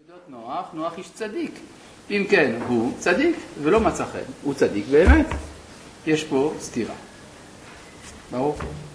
נוח, נוח איש צדיק. אם כן, הוא צדיק ולא מצא חן. הוא צדיק באמת. יש פה סתירה. ברור?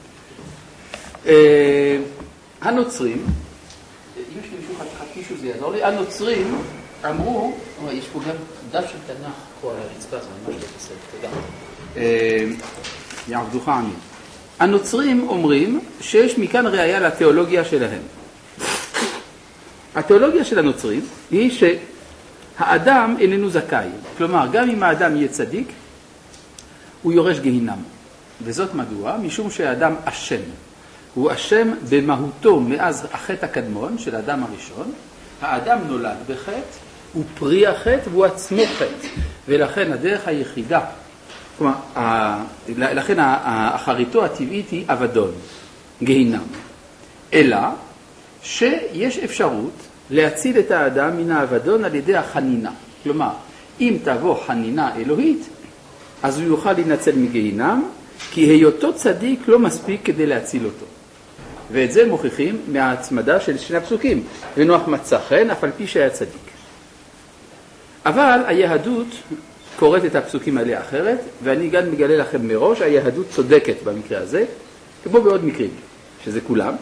הנוצרים, אם יש לי מישהו חתישו זה יעזור לי, הנוצרים אמרו, יש פה גם דף של תנ"ך פה על הרצפה, זה ממש לא בסדר, תודה. יעבדוך עמים. הנוצרים אומרים שיש מכאן ראיה לתיאולוגיה שלהם. התיאולוגיה של הנוצרים היא שהאדם איננו זכאי. כלומר, גם אם האדם יהיה צדיק, הוא יורש גיהינם. וזאת מדוע? משום שהאדם אשם. הוא אשם במהותו מאז החטא הקדמון של האדם הראשון. האדם נולד בחטא, הוא פרי החטא והוא עצמו חטא. ולכן הדרך היחידה, כלומר, לכן אחריתו הטבעית היא אבדון, גיהינם. אלא שיש אפשרות להציל את האדם מן האבדון על ידי החנינה. כלומר, אם תבוא חנינה אלוהית, אז הוא יוכל להינצל מגיהינם, כי היותו צדיק לא מספיק כדי להציל אותו. ואת זה מוכיחים מההצמדה של שני הפסוקים. ונוח מצא חן, אף על פי שהיה צדיק. אבל היהדות קוראת את הפסוקים האלה אחרת, ואני גם מגלה לכם מראש, היהדות צודקת במקרה הזה, כמו בעוד מקרים, שזה כולם.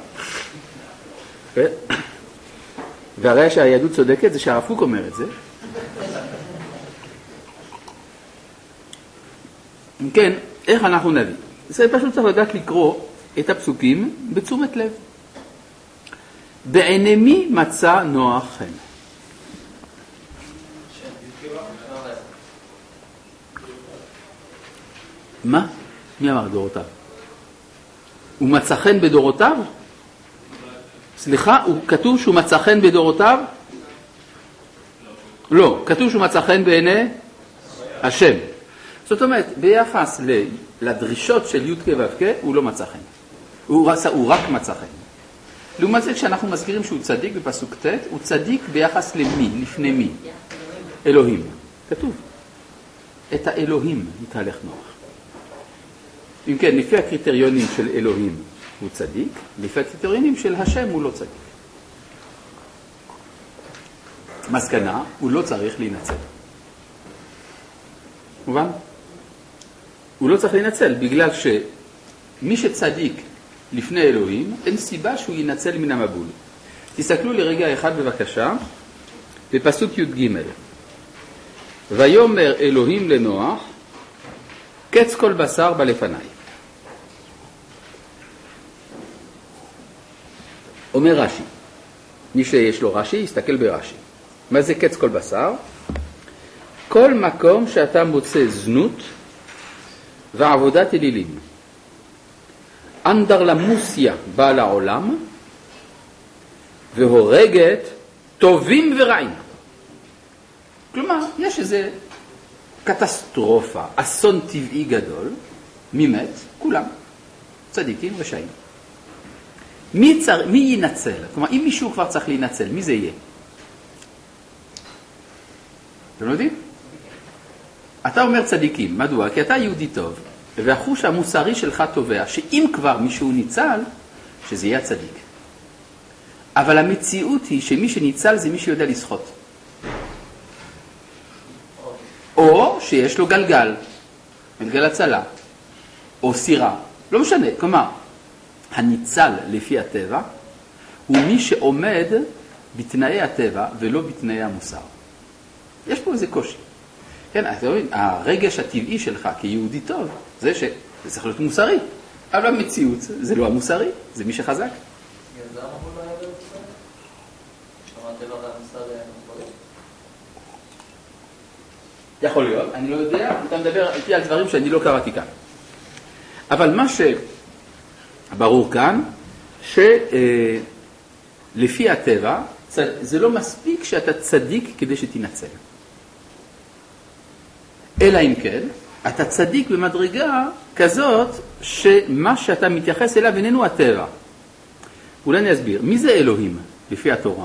והראיה שהיהדות צודקת זה שהרב קוק אומר את זה. כן, איך אנחנו נביא? זה פשוט צריך לדעת לקרוא את הפסוקים בתשומת לב. בעיני מי מצא נוח חן? מה? מי אמר דורותיו? הוא מצא חן בדורותיו? סליחה, כתוב שהוא מצא חן בדורותיו? לא, כתוב שהוא מצא חן בעיני השם. זאת אומרת, ביחס לדרישות של י' כ' ו' כ', הוא לא מצא חן. הוא רק מצא חן. לעומת זה, כשאנחנו מזכירים שהוא צדיק בפסוק ט', הוא צדיק ביחס למי, לפני מי? אלוהים. כתוב. את האלוהים יתהלך נוח. אם כן, לפי הקריטריונים של אלוהים הוא צדיק, לפי הקריטריונים של השם הוא לא צדיק. מסקנה, הוא לא צריך להינצל. מובן? הוא לא צריך להינצל, בגלל שמי שצדיק לפני אלוהים, אין סיבה שהוא ינצל מן המבול. תסתכלו לרגע אחד בבקשה, בפסוק י' ג' ויאמר אלוהים לנוח, קץ כל בשר בלפניי. אומר רש"י, מי שיש לו רש"י, יסתכל ברש"י. מה זה קץ כל בשר? כל מקום שאתה מוצא זנות ועבודת אלילים. אנדרלמוסיה באה לעולם והורגת טובים ורעים. כלומר, יש איזה קטסטרופה, אסון טבעי גדול, מי מת? כולם, צדיקים רשעים. מי ינצל? כלומר, אם מישהו כבר צריך להינצל, מי זה יהיה? אתם לא יודעים? אתה אומר צדיקים, מדוע? כי אתה יהודי טוב, והחוש המוסרי שלך תובע, שאם כבר מישהו ניצל, שזה יהיה צדיק. אבל המציאות היא שמי שניצל זה מי שיודע לשחות. או שיש לו גלגל, גלגל הצלה, או סירה, לא משנה. כלומר, הניצל לפי הטבע הוא מי שעומד בתנאי הטבע ולא בתנאי המוסר. יש פה איזה קושי. כן, אתה מבין, הרגש הטבעי שלך כיהודי טוב, זה שזה צריך להיות מוסרי. אבל המציאות זה לא המוסרי, זה מי שחזק. זה למה הוא לא היה במוסרי? שמעתי לו על המוסרי המוסרי? יכול להיות, אני לא יודע, אתה מדבר איתי על דברים שאני לא קראתי כאן. אבל מה שברור כאן, שלפי הטבע, זה לא מספיק שאתה צדיק כדי שתנצל. אלא אם כן, אתה צדיק במדרגה כזאת שמה שאתה מתייחס אליו איננו הטבע. אולי אני אסביר, מי זה אלוהים לפי התורה?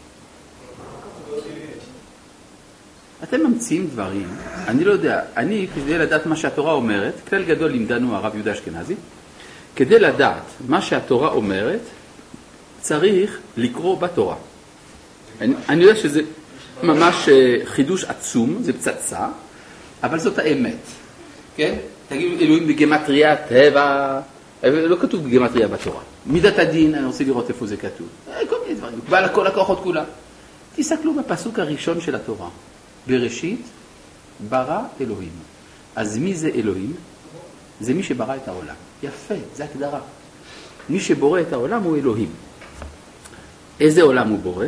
אתם ממציאים דברים, אני לא יודע, אני כדי לדעת מה שהתורה אומרת, כלל גדול לימדנו הרב יהודה אשכנזי, כדי לדעת מה שהתורה אומרת, צריך לקרוא בתורה. אני יודע שזה ממש חידוש עצום, זה פצצה, אבל זאת האמת. כן? תגידו, אלוהים בגמטריה, טבע, לא כתוב בגמטריה בתורה. מידת הדין, אני רוצה לראות איפה זה כתוב. כל מיני דברים, בעל כל הכוחות כולם. תסתכלו בפסוק הראשון של התורה. בראשית, ברא אלוהים. אז מי זה אלוהים? זה מי שברא את העולם. יפה, זה הגדרה. מי שבורא את העולם הוא אלוהים. איזה עולם הוא בורא?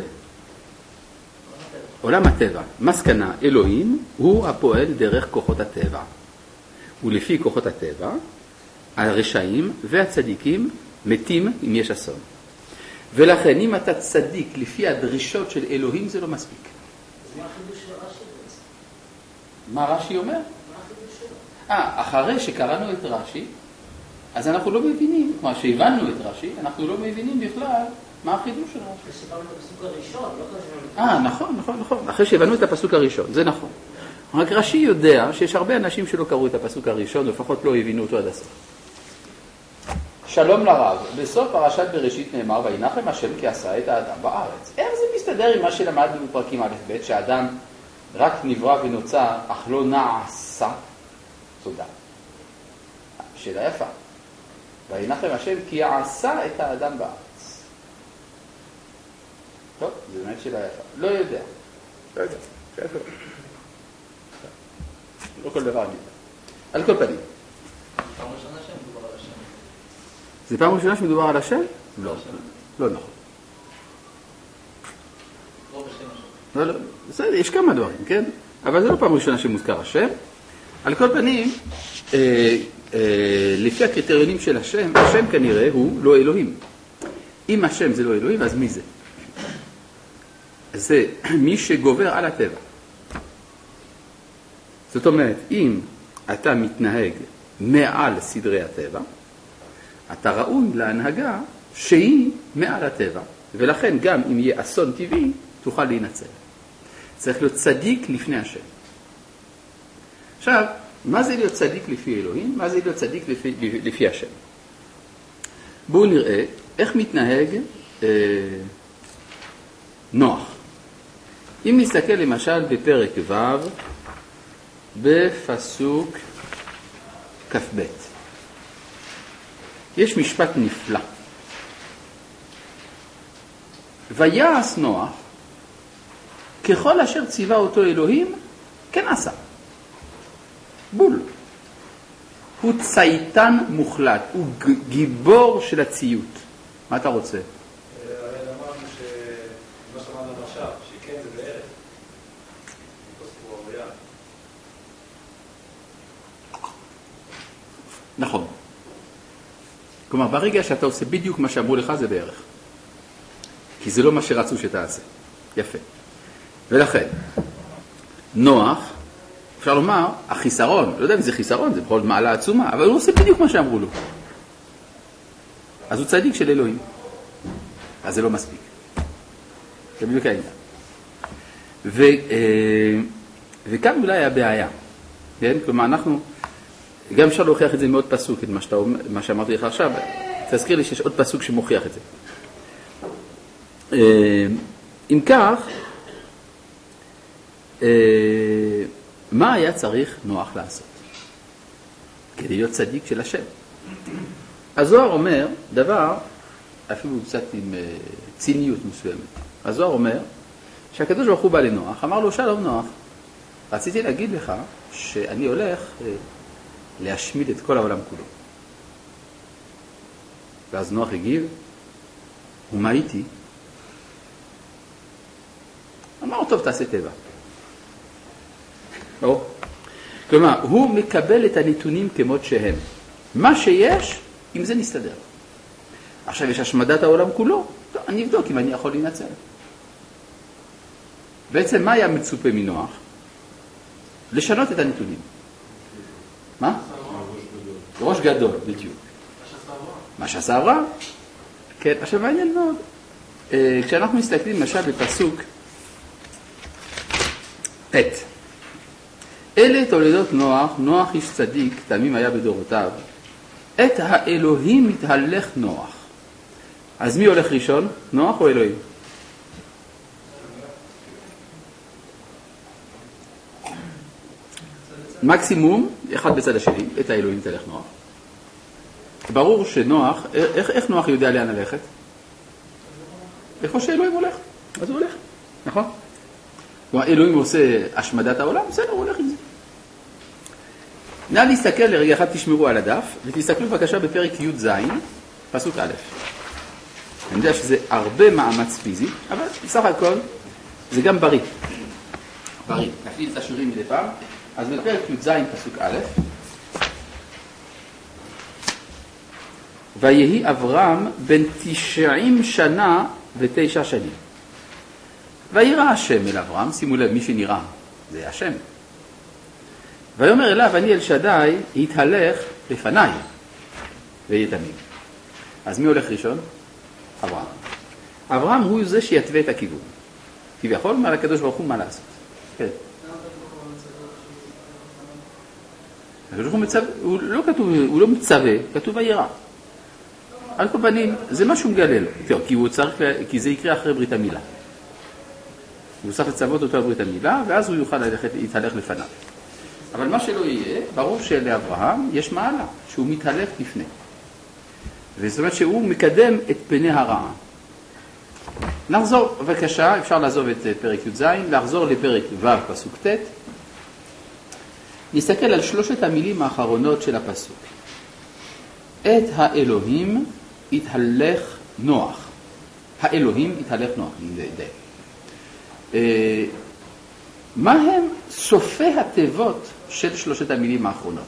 עולם הטבע. מסקנה, אלוהים הוא הפועל דרך כוחות הטבע. ולפי כוחות הטבע, הרשעים והצדיקים מתים אם יש אסון. ולכן אם אתה צדיק לפי הדרישות של אלוהים זה לא מספיק. אז מה החידוש של רש"י בעצם? מה רש"י אומר? מה החידוש שלו? אחרי שקראנו את רש"י, אז אנחנו לא מבינים, כלומר שהבנו את רש"י, אנחנו לא מבינים בכלל מה החידוש של רש"י. שסיפרנו את הפסוק הראשון, לא קשור. נכון. אחרי שהבנו את הפסוק הראשון, זה נכון. רק רש"י יודע שיש הרבה אנשים שלא קראו את הפסוק הראשון, לפחות לא הבינו אותו עד הסוף. שלום לרב, בסוף פרשת בראשית נאמר, וינחם השם כי עשה את האדם בארץ. איך זה מסתדר עם מה שלמדנו בפרקים א' ב', שהאדם רק נברא ונוצר, אך לא נעשה? תודה. שאלה יפה. וינחם השם כי עשה את האדם בארץ. טוב, זו באמת שאלה יפה. לא יודע. לא כל דבר אני יודע. על כל פנים. פעם ראשונה שמדובר על השם. זה פעם ראשונה שמדובר על השם? לא נכון. לא בשם השם. לא, בסדר, יש כמה דברים, כן? אבל זה לא פעם ראשונה שמוזכר השם. על כל פנים, לפי הקריטריונים של השם, השם כנראה הוא לא אלוהים. אם השם זה לא אלוהים, אז מי זה? זה מי שגובר על הטבע. זאת אומרת, אם אתה מתנהג מעל סדרי הטבע, אתה ראוי להנהגה שהיא מעל הטבע, ולכן גם אם יהיה אסון טבעי, תוכל להינצל. צריך להיות צדיק לפני השם. עכשיו, מה זה להיות צדיק לפי אלוהים? מה זה להיות צדיק לפי השם? בואו נראה איך מתנהג נוח. אם נסתכל למשל בפרק ו' בפסוק כ"ב. יש משפט נפלא. ויעש נוח ככל אשר ציווה אותו אלוהים, כן עשה. בול. הוא צייתן מוחלט, הוא גיבור של הציות. מה אתה רוצה? אמרנו שמה שמענו עכשיו, שכן זה בערך. נכון. כלומר, ברגע שאתה עושה בדיוק מה שאמרו לך, זה בערך. כי זה לא מה שרצו שתעשה. יפה. ולכן, נוח, אפשר לומר, החיסרון, לא יודע אם זה חיסרון, זה בכל מעלה עצומה, אבל הוא עושה בדיוק מה שאמרו לו. אז הוא צדיק של אלוהים. אז זה לא מספיק. זה בדיוק העניין. וכאן אולי הבעיה. כן? כלומר, אנחנו, גם אפשר להוכיח את זה מאוד פסוק, את מה שאמרתי לך עכשיו. תזכיר לי שיש עוד פסוק שמוכיח את זה. אם כך, מה היה צריך נוח לעשות? כדי להיות צדיק של השם. הזוהר אומר דבר, אפילו קצת עם ציניות מסוימת. הזוהר אומר שהקדוש ברוך הוא בא לנוח, אמר לו, שלום נוח, רציתי להגיד לך שאני הולך להשמיד את כל העולם כולו. ואז נוח הגיב, ומה איתי? אמר, טוב, תעשה טבע. לא. כלומר, הוא מקבל את הנתונים כמות שהם. מה שיש, עם זה נסתדר. עכשיו יש השמדת העולם כולו, טוב, אני אבדוק אם אני יכול להינצל. בעצם מה היה מצופה מנוח? לשנות את הנתונים. מה? ראש גדול, בדיוק. מה שעשה אברהם? כן, עכשיו מעניין מאוד. כשאנחנו מסתכלים למשל בפסוק ט' אלה תולדות נוח, נוח איש צדיק, תמים היה בדורותיו. את האלוהים מתהלך נוח. אז מי הולך ראשון? נוח או אלוהים? מקסימום, אחד בצד השני, את האלוהים תלך נוח. ברור שנוח, איך נוח יודע לאן ללכת? איפה שאלוהים הולך, אז הוא הולך, נכון? כלומר, אלוהים עושה השמדת העולם, בסדר, הוא הולך עם זה. נא להסתכל לרגע אחד, תשמרו על הדף, ותסתכלו בבקשה בפרק י"ז, פסוק א'. אני יודע שזה הרבה מאמץ פיזי, אבל בסך הכל זה גם בריא. בריא, נפעיל את השירים מדי פעם. אז בפרק י"ז פסוק א', ויהי אברהם בן 90 שנה ו9 שנים. וירא השם אל אברהם, שימו לב, מי שנראה, זה השם. ויאמר אליו, אני אל שדי, התהלך לפניי, ויהיה תמים. אז מי הולך ראשון? אברהם. אברהם הוא זה שיתווה את הכיוון. כביכול, מעל הקדוש ברוך הוא מה לעשות. כן. הוא לא מצווה, כתוב וירא. על כל פנים, זה משהו מגלל. כי זה יקרה אחרי ברית המילה. הוא צריך לצוות אותו על ברית המילה, ואז הוא יוכל להתהלך לפניו. אבל מה שלא יהיה, ברור שלאברהם יש מעלה, שהוא מתהלך לפני. וזאת אומרת שהוא מקדם את פני הרעה. נחזור, בבקשה, אפשר לעזוב את פרק י"ז, לחזור לפרק ו' פסוק ט'. נסתכל על 3 המילים האחרונות של הפסוק. את האלוהים התהלך נוח. האלוהים התהלך נוח. מה הם סופי התיבות של 3 המילים האחרונות?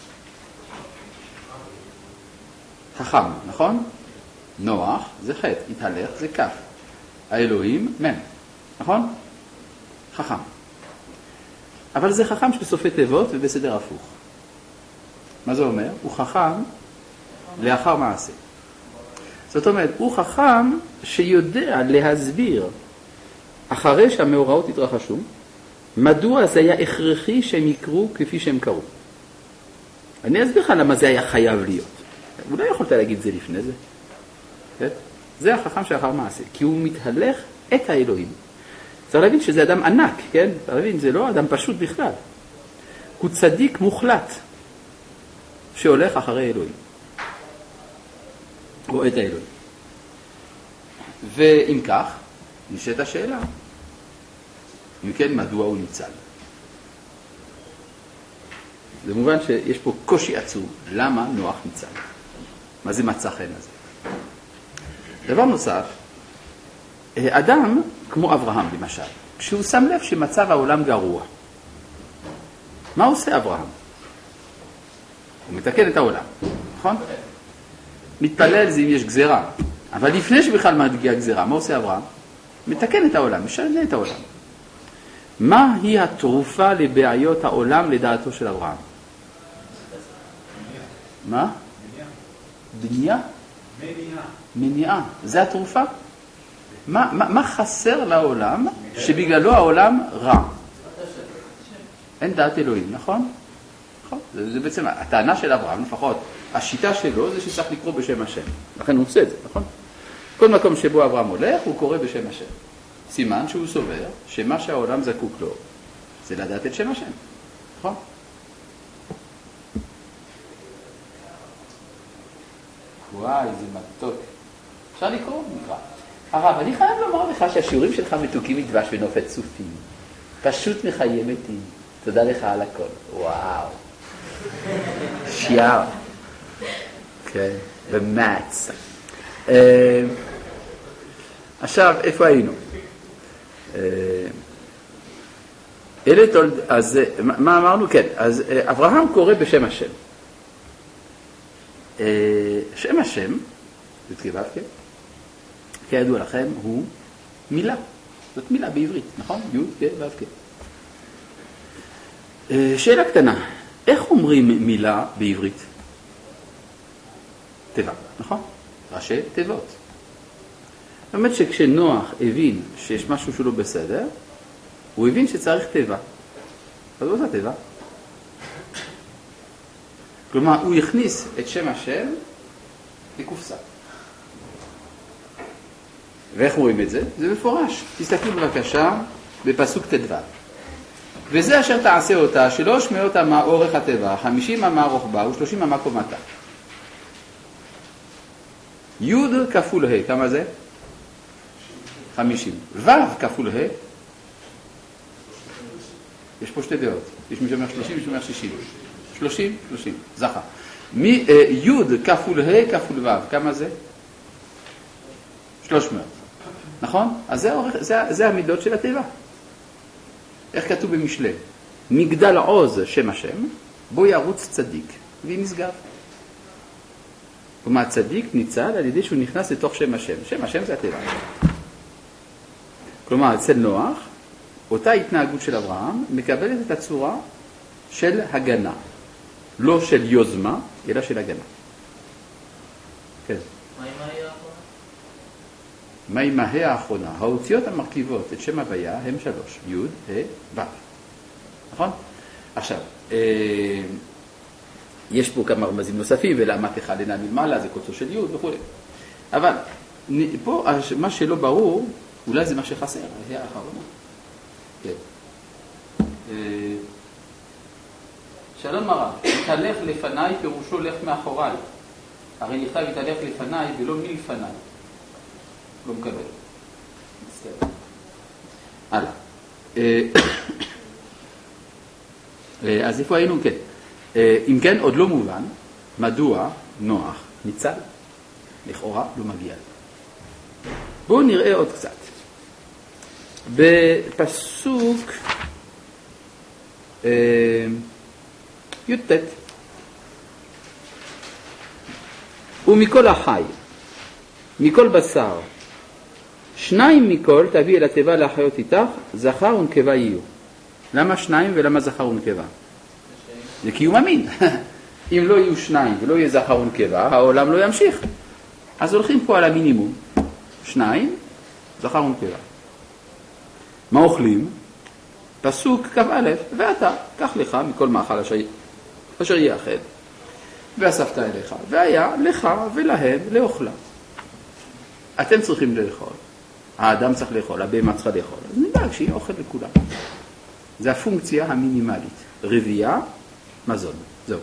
חכם, נכון? נוח זה ח', התהלך זה כ'. האלוהים מ', נכון? חכם. אבל זה חכם שבסופי תיבות ובסדר הפוך. מה זה אומר? הוא חכם לאחר מעשה. זאת אומרת, הוא חכם שיודע להסביר אחרי שהמאורעות התרחשו, מדוע זה היה הכרחי שהם יקרו כפי שהם קרו. אני אסביר לך למה זה היה חייב להיות. אולי יכולת להגיד זה לפני זה. כן? זה החכם שאחר מעשה, כי הוא מתהלך את האלוהים. צריך להבין שזה אדם ענק, כן? צריך להבין, זה לא אדם פשוט בכלל. הוא צדיק מוחלט שהולך אחרי אלוהים. או את האלוהים. ואם כך, נשאלת השאלה, אם כן, מדוע הוא ניצל? זה מובן שיש פה קושי עצום, למה נוח ניצל? מה זה מצא חן הזה? דבר נוסף, אדם כמו אברהם למשל, כשהוא שם לב שמצב העולם גרוע, מה עושה אברהם? הוא מתקן את העולם, נכון? מתפלל זה אם יש גזירה, אבל לפני שבכלל מגיעה גזירה, מה עושה אברהם? מתקן את העולם, משנה את העולם. מה היא התרופה לבעיות העולם לדעתו של אברהם? מה? בנייה? מניעה. זה התרופה? מה חסר לעולם שבגללו העולם רע? אין דעת אלוהים, נכון? זה בעצם הטענה של אברהם, לפחות השיטה שלו זה שצריך לקרוא בשם השם. לכן הוא עושה את זה, נכון? כל מקום שבו אברהם הולך הוא קורא בשם השם. סימן שהוא סובר שמה שהעולם זקוק לו זה לדעת את שם השם, נכון? וואי, זה מתוק. אפשר לקרוא? נקרא. הרב, אני חייב לומר לך שהשיעורים שלך מתוקים מדבש ונופת צופים. פשוט מחיים מתים. תודה לך על הכל. וואו. שיער. כן, במאץ. עכשיו, איפה היינו? אז מה אמרנו? כן, אז אברהם קורא בשם השם. שם השם, כידוע לכם, הוא מילה. זאת מילה בעברית, נכון? י' כ' ו' כ'. שאלה קטנה, איך אומרים מילה בעברית? תיבה, נכון? ראשי תיבות. זאת אומרת שכשנוח הבין שיש משהו שלא בסדר, הוא הבין שצריך תיבה. אז הוא עושה תיבה. כלומר, הוא הכניס את שם השם לקופסה. ואיך רואים את זה? זה מפורש. תסתכלו בבקשה בפסוק ט"ו. וזה אשר תעשה אותה 300 אמה אורך הטבע, 50 אמה רוחבה ו30 אמה קומתה. י' כפול ה', כמה זה? 50. ו' כפול ה', יש פה שתי דעות, יש מי שאומר 30, יש מי שאומר 60. 30, זכה. י' כפול ה' כפול ו', כמה זה? 300. נכון? אז זה המידות של הטבע. איך כתוב במשלי? מגדל עוז שם השם, בו ירוץ צדיק, והיא נשגב. ומה צדיק ניצל על ידי שהוא נכנס לתוך שם השם. שם השם זה הטבע. כלומר, אצל נוח, אותה התנהגות של אברהם מקבלת את הצורה של הגנה. לא של יוזמה, אלא של הגנה. כן. מה עם ההיא האחרונה? מה עם ההיא האחרונה? האותיות המרכיבות את שם הוויה הם 3, י', ה', ו'. נכון? עכשיו, יש פה כמה רמזים נוספים, ולמה תחלנה מלמעלה, זה קוצו של י' וכו'. אבל פה מה שלא ברור, אולי זה מה שחסר, ההיא האחרונה. כן. שלום הרב, התהלך לפניי פירושו לך מאחוריי. הרי נכתב התהלך לפניי ולא מלפניי. לא מקבל. מצטער. הלאה. אז איפה היינו? כן. אם כן, עוד לא מובן מדוע נוח ניצל. לכאורה לא מגיע. בואו נראה עוד קצת. בפסוק י"ט, ומכל החי, מכל בשר, 2 מכל תביא אל התיבה להחיות איתך, זכר ונקבה יהיו. למה 2 ולמה זכר ונקבה? זה כי הוא מאמין. אם לא יהיו 2 ולא יהיה זכר ונקבה, העולם לא ימשיך. אז הולכים פה על המינימום. 2, זכר ונקבה. מה אוכלים? פסוק כ"א, ואתה, קח לך מכל מאכל אשר יאכל, ואספת אליך, והיה לך ולהם לאוכלה. אתם צריכים לאכול, האדם צריך לאכול, הבהמה צריכה לאכול, אז נדאג שיהיה אוכל לכולם. זה הפונקציה המינימלית, רבייה, מזון, זהו.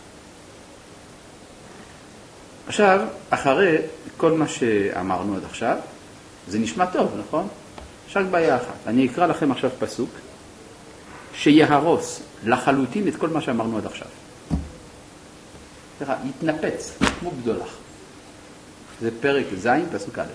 עכשיו, אחרי כל מה שאמרנו עד עכשיו, זה נשמע טוב, נכון? יש רק בעיה אחת. אני אקרא לכם עכשיו פסוק שיהרוס לחלוטין את כל מה שאמרנו עד עכשיו. יתנפץ כמו בדולח. זה פרק ז' פסוק א'.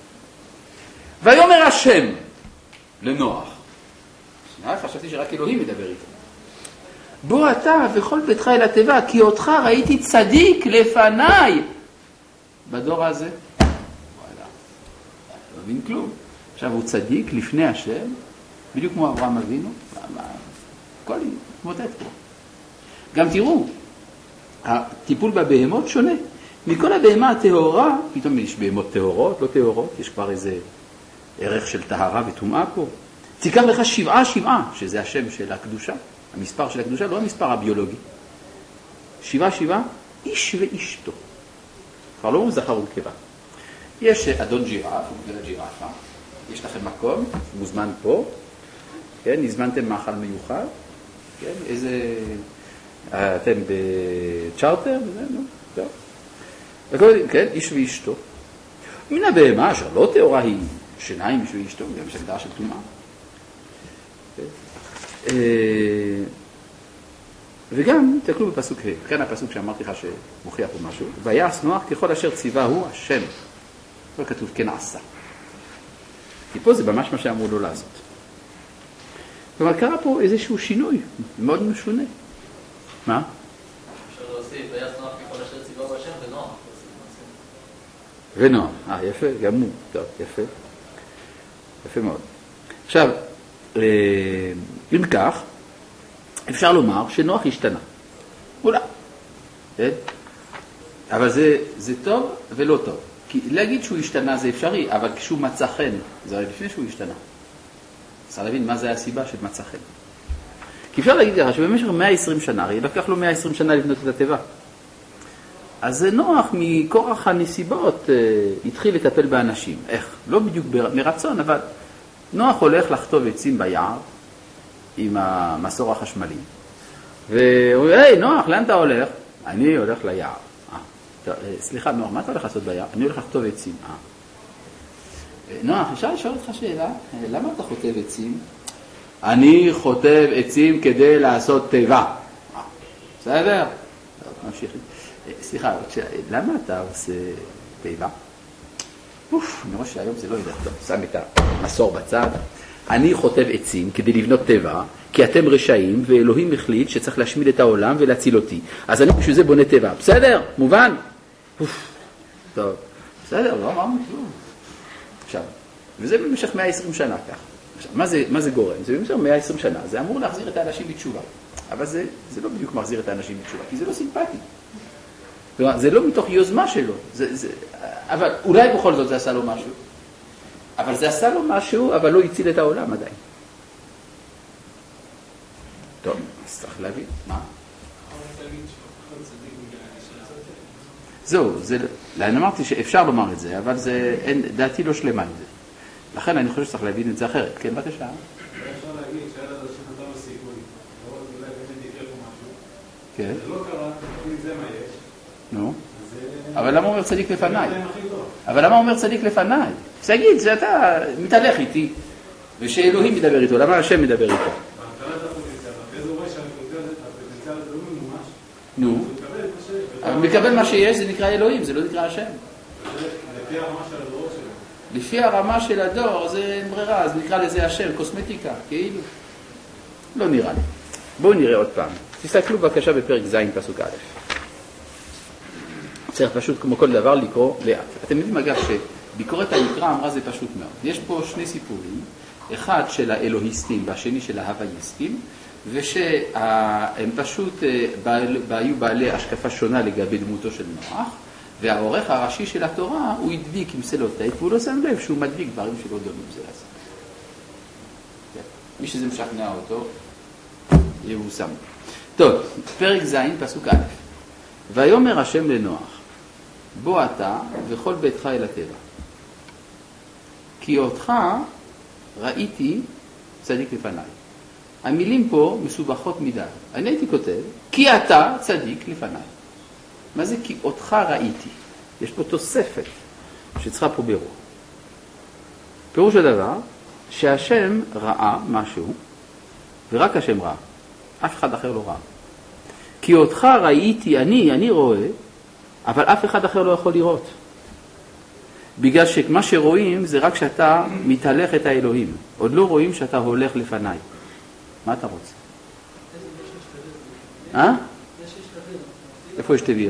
ויאמר השם לנוח. חשבתי שרק אלוהים מדבר איתו. בוא אתה וכל ביתך אל התיבה, כי אותך ראיתי צדיק לפניי. בדור הזה, וואלה, לא מבין כלום. עכשיו הוא צדיק לפני השם, בדיוק כמו אברהם אבינו, הכל מוטט פה. גם תראו, הטיפול בבהמות שונה. מכל הבהמה הטהורה, פתאום יש בהמות טהורות, לא טהורות, יש כבר איזה ערך של טהרה וטומאה פה. תיקח לך 7, שזה השם של הקדושה, המספר של הקדושה, לא המספר הביולוגי. 7, איש ואשתו. כבר לא זכר ונקבה. יש אדון ג'ירף, הוא מגלה ג'ירפה. יש לכם מקום, מוזמן פה, כן, הזמנתם מאכל מיוחד, כן, איזה, אתם בצ'ארטר, נו, טוב. כן, איש ואשתו. מן הבהמה אשר לא טהורה היא שניים איש ואשתו, גם יש הגדרה של טומאה. וגם, תקלו בפסוק ה', כאן הפסוק שאמרתי לך שמוכיח פה משהו, ויעש נוח ככל אשר ציווה הוא השם. לא כתוב כן עשה. כי פה זה ממש מה שאמרו לו לעשות. כלומר, קרה פה איזשהו שינוי, מאוד משונה. מה? אפשר להוסיף, ויעש נוח ככל אשר ציווה הוא השם ונוח. ונוח, יפה, גם הוא, טוב, יפה. יפה מאוד. עכשיו, אם כך, אפשר לומר שנוח השתנה. אולי. כן? אבל זה טוב ולא טוב. כי להגיד שהוא השתנה זה אפשרי, אבל כשהוא מצא חן, זה הרי לפני שהוא השתנה. צריך להבין מה זה הסיבה של מצא חן. כי אפשר להגיד לך שבמשך 120 שנה, הרי לקח לו 120 שנה לבנות את הטבע. אז זה נוח מכורח הנסיבות התחיל לטפל באנשים. איך? לא בדיוק מרצון, אבל נוח הולך לכתוב עצים ביער, עם המסור החשמלי, והוא אומר, היי, נוח, לאן אתה הולך? אני הולך ליער. סליחה, נוח, מה אתה הולך לעשות ביער? אני הולך לכתוב עצים. נוח, אפשר לשאול אותך שאלה? למה אתה חוטב עצים? אני חוטב עצים כדי לעשות טבע. בסדר? נמשיך. סליחה, למה אתה עושה טבע? אני רואה שהיום זה לא יודע טוב, שם את המסור בצד. אני חוטב עצים כדי לבנות טבע, כי אתם רשעים, ואלוהים החליט שצריך להשמיד את העולם ולהציל אותי. אז אני בשביל זה בונה טבע. בסדר? מובן? טוב. בסדר, לא אמרנו כלום. עכשיו, וזה במשך 120 שנה כך. עכשיו, מה זה גורם? זה במשך 120 שנה. זה אמור להחזיר את האנשים בתשובה. אבל זה לא בדיוק מחזיר את האנשים בתשובה, כי זה לא סימפטי. כלומר, זה לא מתוך יוזמה שלו. אבל אולי בכל זאת זה עשה לו משהו. אבל זה עשה לו משהו, אבל לא הציל את העולם עדיין. טוב, אז צריך להבין. מה? זהו, אני אמרתי שאפשר לומר את זה, אבל דעתי לא שלמה עם זה. לכן אני חושב שצריך להבין את זה אחרת. כן, בבקשה. אפשר להגיד שהיה לזה שנתן בסיכוי. אולי באמת יקרה פה משהו. כן. זה לא קרה, זה מה יש. נו. אבל למה הוא אומר צדיק לפניי? אבל למה הוא אומר צדיק לפניי? תגיד, שאתה מתהלך איתי, ושאלוהים מדבר איתו, למה השם מדבר איתו? באיזה רואה שהפוטנציאל הזה לא ממומש. נו. אבל מקבל מה שיש, זה נקרא אלוהים, זה לא נקרא השם. לפי הרמה של הדור שלו. לפי הרמה של הדור, זה אין ברירה, אז נקרא לזה השם, קוסמטיקה, כאילו. לא נראה לי. בואו נראה עוד פעם. תסתכלו בבקשה בפרק ז' פסוק א'. צריך פשוט כמו כל דבר לקרוא לאט. אתם יודעים אגב שביקורת המקרא אמרה זה פשוט מאוד. יש פה שני סיפורים, אחד של האלוהיסטים והשני של ההווייסטים, ושהם פשוט היו בעלי השקפה שונה לגבי דמותו של נוח, והעורך הראשי של התורה הוא הדביק עם סלוטייפ, והוא לא שם לב שהוא מדביק דברים שלא דומים זה לזה. מי שזה משכנע אותו, הוא שם. טוב, פרק ז' פסוק א'. ויאמר השם לנוח, בוא אתה וכל ביתך אל הטבע. כי אותך ראיתי צדיק לפניי. המילים פה מסובכות מדי. אני הייתי כותב, כי אתה צדיק לפניי. מה זה כי אותך ראיתי? יש פה תוספת שצריכה פה בירור. פירוש הדבר, שהשם ראה משהו, ורק השם ראה. אף אחד אחר לא ראה. כי אותך ראיתי, אני רואה, אבל אף אחד אחר לא יכול לראות. בגלל שמה שרואים זה רק שאתה מתהלך את האלוהים. עוד לא רואים שאתה הולך לפניי. מה אתה רוצה? איפה יש תביר?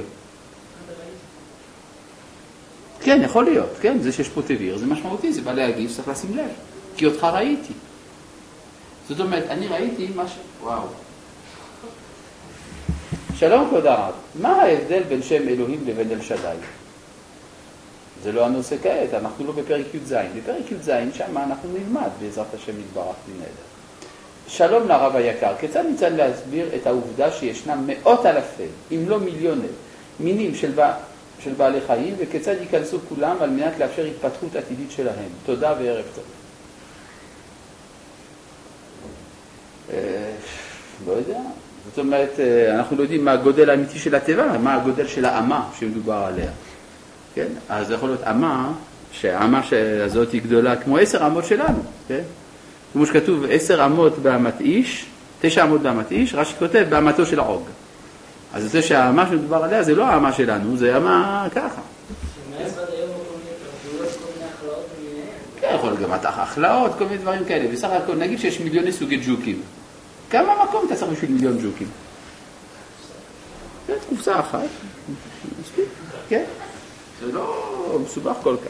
כן, יכול להיות. כן, זה שיש פה תביר, זה משמעותי, זה בא להגיב, צריך לשים לב. כי אותך ראיתי. זאת אומרת, אני ראיתי משהו, וואו. שלום כבוד הרב, מה ההבדל בין שם אלוהים לבין אל שדי? זה לא הנושא כעת, אנחנו לא בפרק י"ז. בפרק י"ז שם אנחנו נלמד בעזרת השם יתברך בנהדר. שלום לרב היקר, כיצד ניתן להסביר את העובדה שישנם מאות אלפי, אם לא מיליוני, מינים של בעלי חיים, וכיצד ייכנסו כולם על מנת לאפשר התפתחות עתידית שלהם? תודה וערב טוב. לא יודע. זאת אומרת, אנחנו לא יודעים מה הגודל האמיתי של הטבע, מה הגודל של האמה שמדובר עליה. כן? אז זה יכול להיות אמה, שהאמה הזאת היא גדולה כמו 10 אמות שלנו. כן? כמו שכתוב 10 אמות באמת איש, 9 אמות באמת איש, רש"י כותב באמתו של עוג. אז זה שהאמה שמדובר עליה זה לא האמה שלנו, זה אמה ככה. שמאז עד היום הוא לא כל מיני החלאות ומיניהם. כן, יכול להיות גם החלאות, כל מיני דברים כאלה. בסך הכל נגיד שיש מיליוני סוגי ג'וקים. כמה מקום אתה צריך בשביל מיליון ג'וקים? זה תקופסה אחת. מספיק, כן? זה לא מסובך כל כך.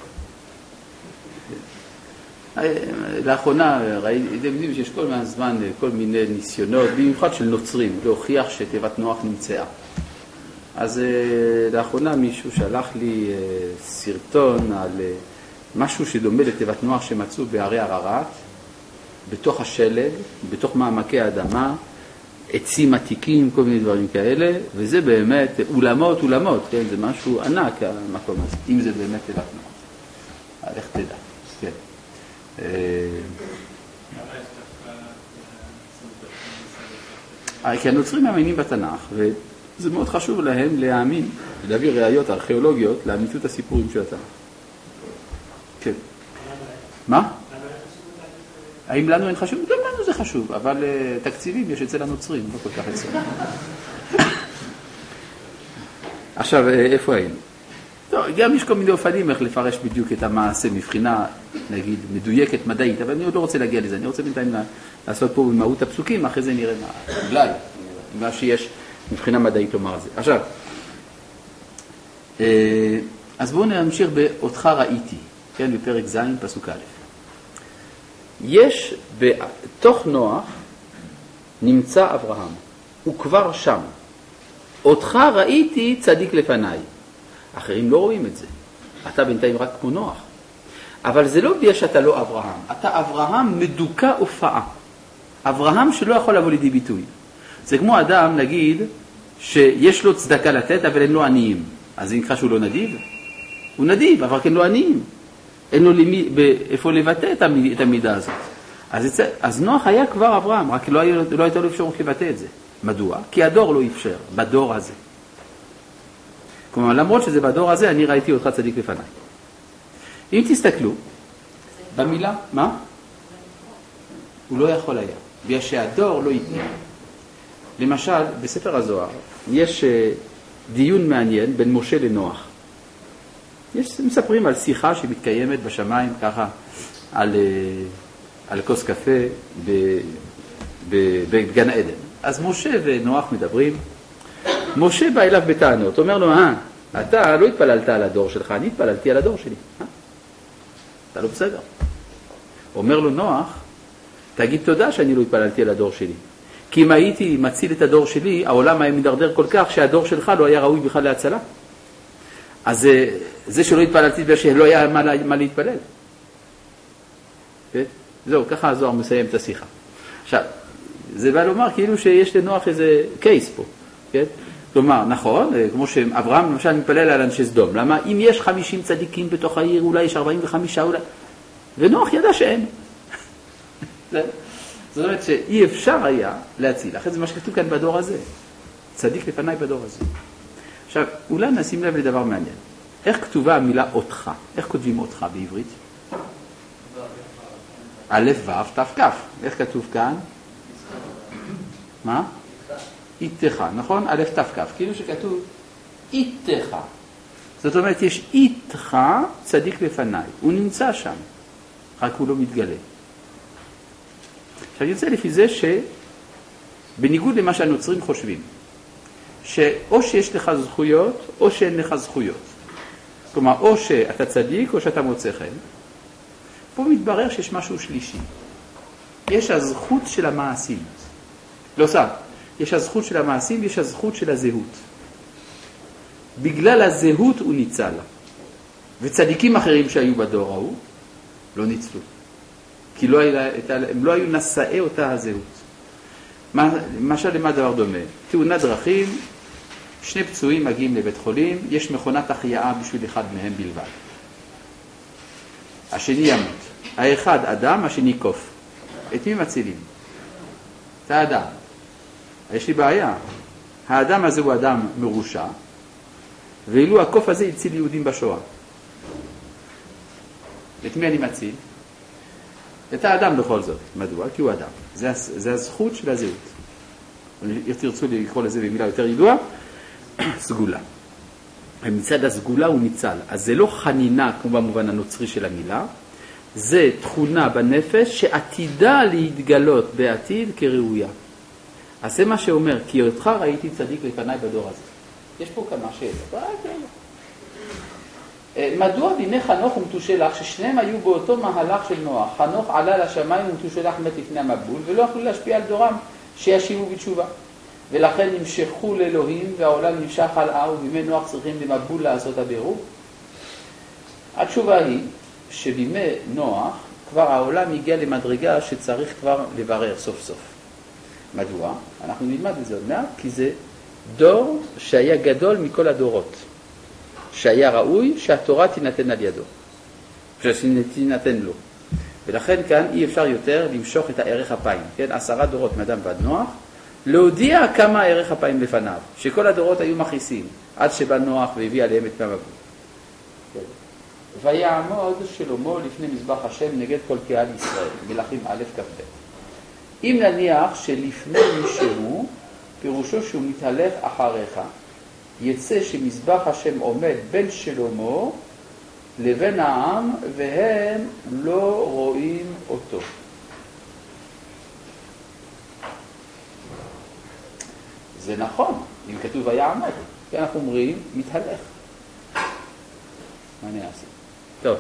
לאחרונה ראיתם יודעים שיש כל הזמן כל מיני ניסיונות, במיוחד של נוצרים, להוכיח שתיבת נוח נמצאה. אז לאחרונה מישהו שלח לי סרטון על משהו שדומה לתיבת נוח שמצאו בערי ערערת, בתוך השלג, בתוך מעמקי האדמה, עצים עתיקים, כל מיני דברים כאלה, וזה באמת אולמות, כן? זה משהו ענק המקום הזה, אם זה באמת תיבת נוח. איך תדע, כן. כי הנוצרים מאמינים בתנ"ך, וזה מאוד חשוב להם להאמין, להביא ראיות ארכיאולוגיות לאמיתות הסיפורים של התנ"ך. כן. מה? האם לנו אין חשוב? גם לנו זה חשוב, אבל תקציבים יש אצל הנוצרים, לא כל כך אצל. עכשיו, איפה היינו? טוב, גם יש כל מיני אופנים איך לפרש בדיוק את המעשה מבחינה, נגיד, מדויקת, מדעית, אבל אני עוד לא רוצה להגיע לזה, אני רוצה בינתיים לעשות פה במהות הפסוקים, אחרי זה נראה אולי, מה שיש מבחינה מדעית לומר על זה. עכשיו, אז בואו נמשיך באותך ראיתי, כן, בפרק ז' פסוק א'. יש בתוך נוח נמצא אברהם, הוא כבר שם. אותך ראיתי צדיק לפניי. אחרים לא רואים את זה. אתה בינתיים רק כמו נוח. אבל זה לא בגלל שאתה לא אברהם. אתה אברהם מדוכא הופעה. אברהם שלא יכול לבוא לידי ביטוי. זה כמו אדם, נגיד, שיש לו צדקה לתת, אבל אין לו עניים. אז זה נקרא שהוא לא נדיב? הוא נדיב, אבל כן לא עניים. אין לו איפה לבטא את המידה הזאת. אז נוח היה כבר אברהם, רק לא הייתה לו אפשרות לבטא את זה. מדוע? כי הדור לא אפשר, בדור הזה. כלומר, למרות שזה בדור הזה, אני ראיתי אותך צדיק לפניי. אם תסתכלו, במילה, מה? הוא לא יכול היה, בגלל שהדור לא ייתן. למשל, בספר הזוהר, יש דיון מעניין בין משה לנוח. מספרים על שיחה שמתקיימת בשמיים, ככה, על כוס קפה בגן עדן. אז משה ונוח מדברים. משה בא אליו בטענות, אומר לו, אתה לא התפללת על הדור שלך, אני התפללתי על הדור שלי. אתה לא בסדר. אומר לו נוח, תגיד תודה שאני לא התפללתי על הדור שלי. כי אם הייתי מציל את הדור שלי, העולם היה מדרדר כל כך שהדור שלך לא היה ראוי בכלל להצלה. אז זה שלא התפללתי בגלל שלא היה מה להתפלל. זהו, ככה הזוהר מסיים את השיחה. עכשיו, זה בא לומר כאילו שיש לנוח איזה קייס פה. כן? כלומר, נכון, כמו שאברהם למשל מתפלל על אנשי סדום. למה? אם יש 50 צדיקים בתוך העיר, אולי יש 45, אולי... ונוח ידע שאין. זאת אומרת שאי אפשר היה להציל. אחרי זה מה שכתוב כאן בדור הזה. צדיק לפניי בדור הזה. עכשיו, אולי נשים לב לדבר מעניין. איך כתובה המילה אותך? איך כותבים אותך בעברית? א' ו' ת' כ'. איך כתוב כאן? מה? איתך, נכון? א' ת' כ'. כאילו שכתוב איתך. זאת אומרת, יש איתך צדיק לפניי. הוא נמצא שם. רק הוא לא מתגלה. עכשיו יוצא לפי זה שבניגוד למה שהנוצרים חושבים, שאו שיש לך זכויות או שאין לך זכויות. כלומר, או שאתה צדיק או שאתה מוצא חן. פה מתברר שיש משהו שלישי. יש הזכות של המעשים. לא סתם. יש הזכות של המעשים ויש הזכות של הזהות. בגלל הזהות הוא ניצל. וצדיקים אחרים שהיו בדור ההוא לא ניצלו. כי הם לא היו נשאי אותה הזהות. למשל, למה דבר דומה? תאונת דרכים, שני פצועים מגיעים לבית חולים, יש מכונת החייאה בשביל אחד מהם בלבד. השני ימות. האחד אדם, השני קוף. את מי מצילים? את האדם. יש לי בעיה. האדם הזה הוא אדם מרושע, ואילו הקוף הזה הציל יהודים בשואה. את מי אני מציל? את האדם בכל זאת. מדוע? כי הוא אדם. זה הזכות של הזהות. אם תרצו לקרוא לזה במילה יותר ידועה, סגולה. מצד הסגולה הוא ניצל. אז זה לא חנינה כמו במובן הנוצרי של המילה, זה תכונה בנפש שעתידה להתגלות בעתיד כראויה. אז זה מה שאומר, כי אותך ראיתי צדיק לפניי בדור הזה. יש פה כמה שאלות. מדוע בימי חנוך ומתושלח, ששניהם היו באותו מהלך של נוח, חנוך עלה לשמיים ומתושלח מת לפני המבול, ולא יכלו להשפיע על דורם שישיבו בתשובה. ולכן נמשכו לאלוהים והעולם נמשך הלאה, ובימי נוח צריכים למבול לעשות הבירור. התשובה היא שבימי נוח כבר העולם הגיע למדרגה שצריך כבר לברר סוף סוף. מדוע? אנחנו נלמד את זה עוד מעט, כי זה דור שהיה גדול מכל הדורות. שהיה ראוי שהתורה תינתן על ידו. שתינתן לו. ולכן כאן אי אפשר יותר למשוך את הערך אפיים, כן? 10 דורות מאדם ועד נוח, להודיע כמה ערך אפיים לפניו, שכל הדורות היו מכעיסים, עד שבא נוח והביא עליהם את מי המבול. כן. ויעמוד שלמה לפני מזבח השם נגד כל קהל ישראל, מלכים א' כ"ב. אם נניח שלפני מישהו, פירושו שהוא מתהלך אחריך, יצא שמזבח השם עומד בין שלמה לבין העם, והם לא רואים אותו. זה נכון, אם כתוב ויעמוד, כי אנחנו אומרים מתהלך. מה אני אעשה? טוב.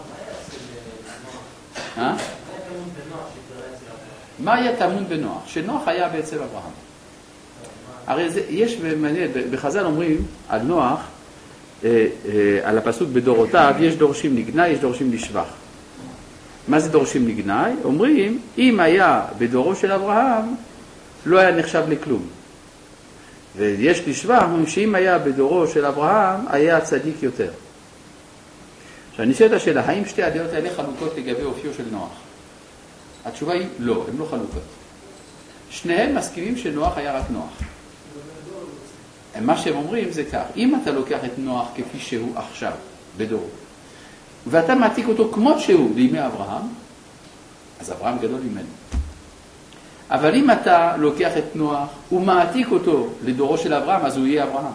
מה היה טמון בנוח? שנוח היה בעצם אברהם. הרי יש בחז"ל אומרים על נוח, על הפסוק בדורותיו, יש דורשים לגנאי, יש דורשים לשבח. מה זה דורשים לגנאי? אומרים, אם היה בדורו של אברהם, לא היה נחשב לכלום. ויש לשבח, אומרים שאם היה בדורו של אברהם, היה צדיק יותר. עכשיו, אני שואל את השאלה, האם שתי הדעות האלה חלוקות לגבי אופיו של נוח? התשובה היא לא, הן לא חלוקות. שניהם מסכימים שנוח היה רק נוח. מה שהם אומרים זה כך, אם אתה לוקח את נוח כפי שהוא עכשיו, בדורו, ואתה מעתיק אותו כמו שהוא לימי אברהם, אז אברהם גדול ממנו. אבל אם אתה לוקח את נוח ומעתיק אותו לדורו של אברהם, אז הוא יהיה אברהם.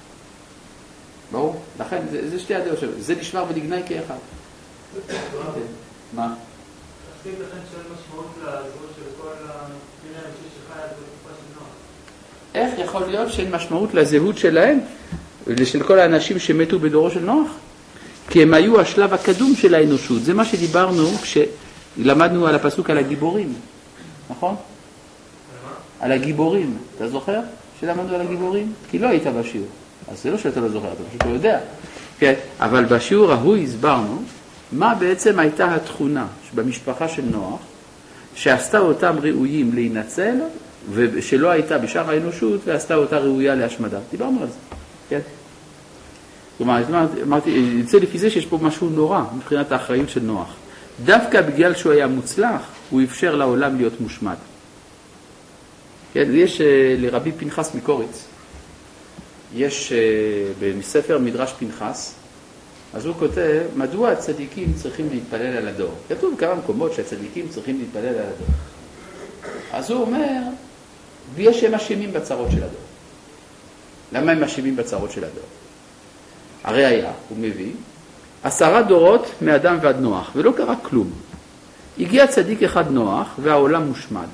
ברור? לכן, זה שתי הדעות שלו. זה נשמר ונגנאי כאחד. מה? תחזיק לכם שאין משמעות לזהות של כל המדינה האנושית שחיה בתקופה של נוח. איך יכול להיות שאין משמעות לזהות שלהם, של כל האנשים שמתו בדורו של נוח? כי הם היו השלב הקדום של האנושות. זה מה שדיברנו כשלמדנו על הפסוק על הגיבורים. נכון? על הגיבורים. אתה זוכר שלמדנו על הגיבורים? כי לא היית בשיעור. אז זה לא שאתה לא זוכר, אתה פשוט לא יודע. כן? אבל בשיעור ההוא הסברנו מה בעצם הייתה התכונה במשפחה של נוח, שעשתה אותם ראויים להינצל, ושלא הייתה בשאר האנושות, ועשתה אותה ראויה להשמדה. דיברנו על זה. כן? כלומר, אמרתי, יצא לפי זה שיש פה משהו נורא מבחינת האחריות של נוח. דווקא בגלל שהוא היה מוצלח, הוא אפשר לעולם להיות מושמד. כן? יש לרבי פנחס מקוריץ, יש בספר מדרש פנחס, אז הוא כותב, מדוע הצדיקים צריכים להתפלל על הדור? כתוב כמה מקומות שהצדיקים צריכים להתפלל על הדור. אז הוא אומר, ויש הם אשמים בצרות של הדור. למה הם אשמים בצרות של הדור? הרי היה, הוא מביא, 10 דורות מאדם ועד נוח, ולא קרה כלום. הגיע צדיק אחד נוח, והעולם מושמד.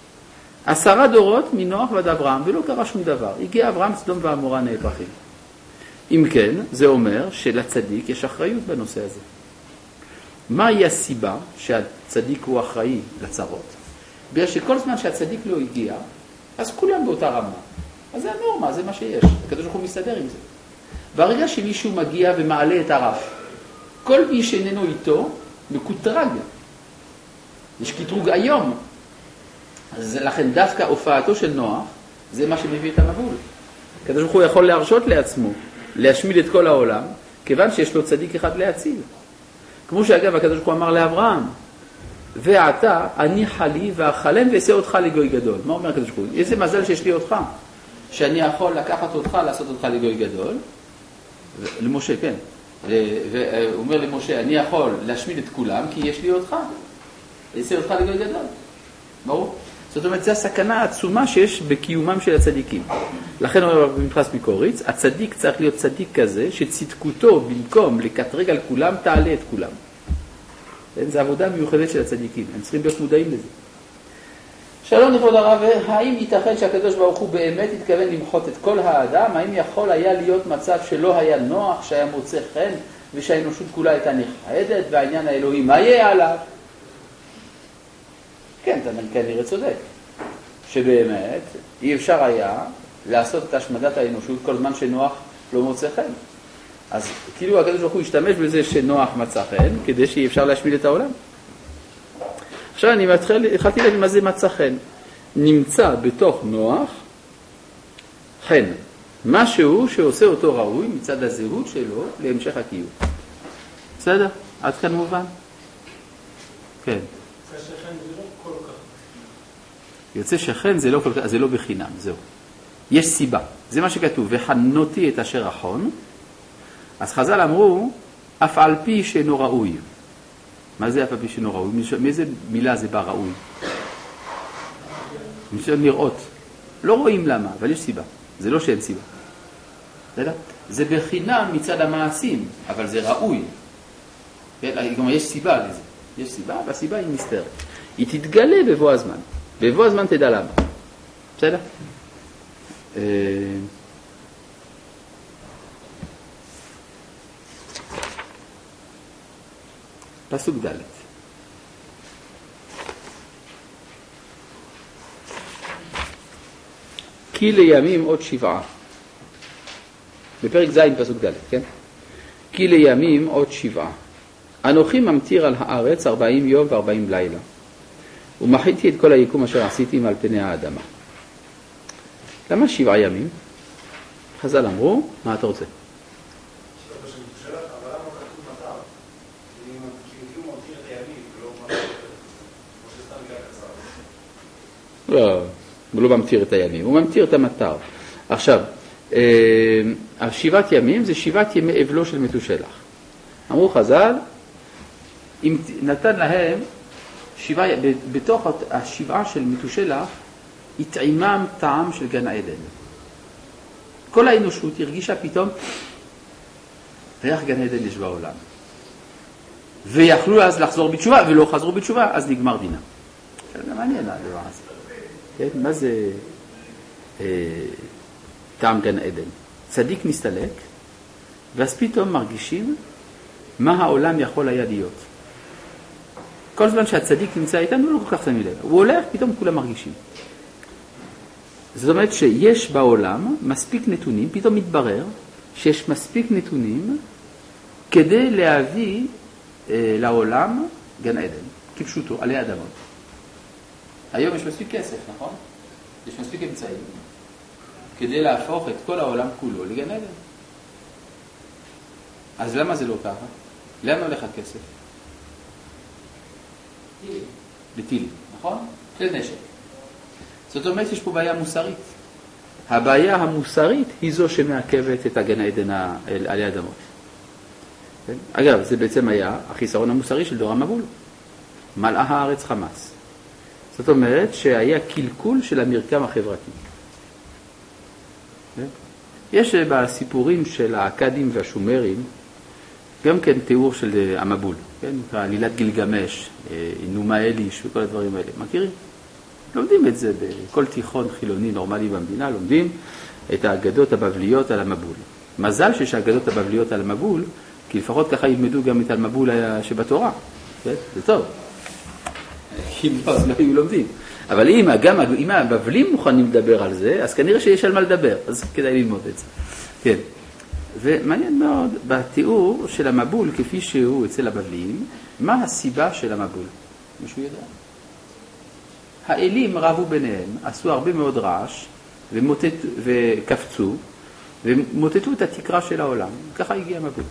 10 דורות מנוח ועד אברהם, ולא קרה שום דבר. הגיע אברהם, סדום ועמורה נהפכים. אם כן, זה אומר שלצדיק יש אחריות בנושא הזה. מהי הסיבה שהצדיק הוא אחראי לצרות? בגלל שכל זמן שהצדיק לא הגיע, אז כולם באותה רמה. אז זה הנורמה, זה מה שיש. הקדוש ברוך הוא מסתדר עם זה. ברגע שמישהו מגיע ומעלה את הרף, כל מי שאיננו איתו מקוטרג. יש קטרוג היום. אז לכן דווקא הופעתו של נוח, זה מה שמביא את המבול. הקדוש ברוך הוא יכול להרשות לעצמו, להשמיד את כל העולם, כיוון שיש לו צדיק אחד להציל. כמו שאגב הקדוש ברוך הוא אמר לאברהם, ועתה אני חלי ואחלם ועשה אותך לגוי גדול. מה אומר הקדוש ברוך הוא? איזה מזל שיש לי אותך, שאני יכול לקחת אותך, לעשות אותך לגוי גדול. למשה, כן. והוא אומר למשה, אני יכול להשמיד את כולם, כי יש לי אותך. ועשה אותך לגוי גדול. ברור? זאת אומרת, זו הסכנה העצומה שיש בקיומם של הצדיקים. לכן אומר במפרס מקוריץ, הצדיק צריך להיות צדיק כזה, שצדקותו במקום לקטרג על כולם, תעלה את כולם. זו עבודה מיוחדת של הצדיקים, הם צריכים להיות מודעים לזה. שלום לכבוד הרב, האם ייתכן שהקדוש ברוך הוא באמת התכוון למחות את כל האדם? האם יכול היה להיות מצב שלא היה נוח, שהיה מוצא חן, ושהאנושות כולה הייתה נחרדת, והעניין האלוהי, מה יהיה עליו? כן, אתה כנראה צודק, שבאמת אי אפשר היה לעשות את השמדת האנושות כל זמן שנוח לא מוצא חן. אז כאילו הקדוש ברוך הוא השתמש בזה שנוח מצא חן, כדי שאי אפשר להשמיד את העולם. עכשיו אני התחלתי להבין מה זה מצא חן. נמצא בתוך נוח חן. משהו שעושה אותו ראוי מצד הזהות שלו להמשך הקיום. בסדר? עד כאן מובן. כן. זה שכן זה לא כל כך. יוצא שכן זה לא כל כך, זה לא בחינם, זהו. יש סיבה, זה מה שכתוב, וחנותי את אשר אחון. אז חז"ל אמרו, אף על פי שאינו ראוי. מה זה אף על פי שאינו ראוי? מאיזה מילה זה בא ראוי? נראות. לא רואים למה, אבל יש סיבה. זה לא שאין סיבה. זה בחינם מצד המעשים, אבל זה ראוי. כלומר, יש סיבה לזה. יש סיבה, והסיבה היא מסתרת. היא תתגלה בבוא הזמן. בבוא הזמן תדע למה. בסדר? פסוק ד' כי לימים עוד 7. בפרק ז' פסוק ד', כן? כי לימים עוד 7. אנוכי ממטיר על הארץ 40 יום ו40 לילה. ומחיתי את כל היקום אשר עשיתי מעל פני האדמה. למה 7 ימים? חז"ל אמרו, מה אתה רוצה? לא, הוא לא ממטיר את הימים, הוא ממטיר את המטר. עכשיו, 7 ימים זה 7 ימי אבלו של מתושלח. אמרו חז"ל, אם נתן להם, בתוך 7 של מתושלח, התעימם טעם של גן עדן. כל האנושות הרגישה פתאום, ריח גן עדן יש בעולם. ויכלו אז לחזור בתשובה, ולא חזרו בתשובה, אז נגמר דינה. זה מעניין הדבר הזה. כן? מה זה טעם גן עדן? צדיק מסתלק, ואז פתאום מרגישים מה העולם יכול היה להיות. כל זמן שהצדיק נמצא איתנו, הוא לא כל כך שמים לב. הוא הולך, פתאום כולם מרגישים. זאת אומרת שיש בעולם מספיק נתונים, פתאום מתברר שיש מספיק נתונים כדי להביא לעולם גן עדן, כפשוטו, עלי אדמות. היום יש מספיק כסף, נכון? יש מספיק אמצעים כדי להפוך את כל העולם כולו לגן עדן. אז למה זה לא ככה? למה הולך הכסף? לטילים, נכון? כלי נשק. זאת אומרת, יש פה בעיה מוסרית. הבעיה המוסרית היא זו שמעכבת את הגן עדן עלי אדמות. כן? אגב, זה בעצם היה החיסרון המוסרי של דור המבול. מלאה הארץ חמאס. זאת אומרת שהיה קלקול של המרקם החברתי. כן? יש בסיפורים של האקדים והשומרים גם כן תיאור של המבול. כן? נקרא עלילת גילגמש, נומה אליש וכל הדברים האלה. מכירים? לומדים את זה בכל תיכון חילוני נורמלי במדינה, לומדים את האגדות הבבליות על המבול. מזל שיש האגדות הבבליות על המבול, כי לפחות ככה ילמדו גם את המבול שבתורה. כן? זה טוב. אם לא, אז לא היו לומדים. אבל אם הבבלים מוכנים לדבר על זה, אז כנראה שיש על מה לדבר, אז כדאי ללמוד את זה. כן. ומעניין מאוד, בתיאור של המבול, כפי שהוא אצל הבבלים, מה הסיבה של המבול? מישהו יודע? האלים רבו ביניהם, עשו הרבה מאוד רעש, וקפצו, ומוטטו את התקרה של העולם. ככה הגיע המבול.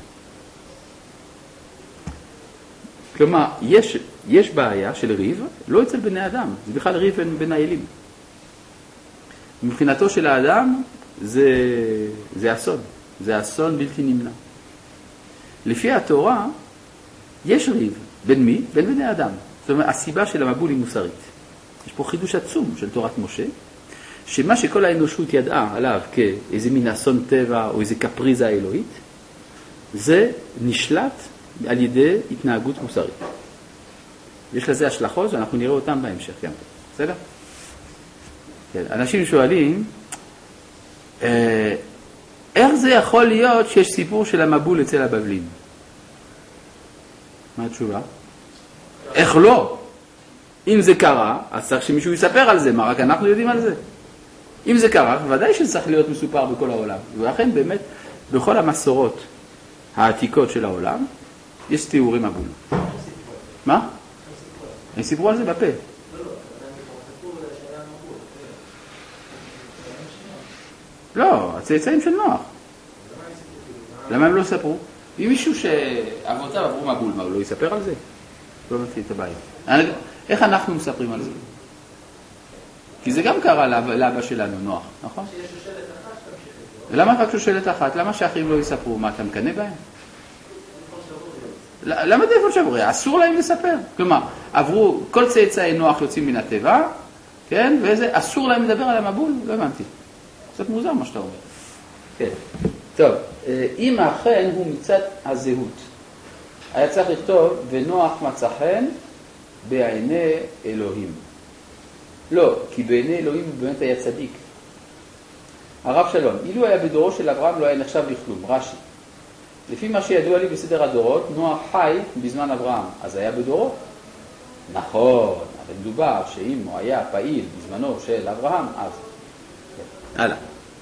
כלומר, יש בעיה של ריב, לא אצל בני אדם, זה בכלל ריב בין האלים. מבחינתו של האדם, זה אסון. זה אסון בלתי נמנע. לפי התורה, יש ריב. בין מי? בין בני אדם. זאת אומרת, הסיבה של המבול היא מוסרית. יש פה חידוש עצום של תורת משה, שמה שכל האנושות ידעה עליו כאיזה מין אסון טבע או איזה קפריזה אלוהית, זה נשלט על ידי התנהגות מוסרית. יש לזה השלכות, ואנחנו נראה אותם בהמשך גם. בסדר? כן, אנשים שואלים, איך זה יכול להיות שיש סיפור של המבול אצל הבבלים? מה התשובה? איך לא? אם זה קרה, אז צריך שמישהו יספר על זה, מה רק אנחנו יודעים על זה? אם זה קרה, ודאי שזה צריך להיות מסופר בכל העולם. ולכן באמת, בכל המסורות העתיקות של העולם, יש תיאורים מבול. מה? הם סיפרו על זה בפה. לא, הצאצאים של נוח. למה הם לא ספרו? אם מישהו שאבותיו עברו מבול, מה, הוא לא יספר על זה? לא הבנתי את הבעיה. איך אנחנו מספרים על זה? כי זה גם קרה לאבא שלנו, נוח, נכון? שיש שושלת אחת שתמשיך את זה. למה רק שושלת אחת? למה שאחרים לא יספרו? מה, אתה מקנא בהם? למה טלפון שבורי? אסור להם לספר. כלומר, עברו, כל צאצאי נוח יוצאים מן הטבע, כן? וזה, אסור להם לדבר על המבול? לא הבנתי. קצת מוזר מה שאתה אומר. כן. טוב, אם אכן הוא מצד הזהות, היה צריך לכתוב, ונוח מצא חן בעיני אלוהים. לא, כי בעיני אלוהים הוא באמת היה צדיק. הרב שלום, אילו היה בדורו של אברהם לא היה נחשב לכלום, רש"י. לפי מה שידוע לי בסדר הדורות, נוח חי בזמן אברהם, אז היה בדורו? נכון, אבל מדובר שאם הוא היה פעיל בזמנו של אברהם, אז... הלאה.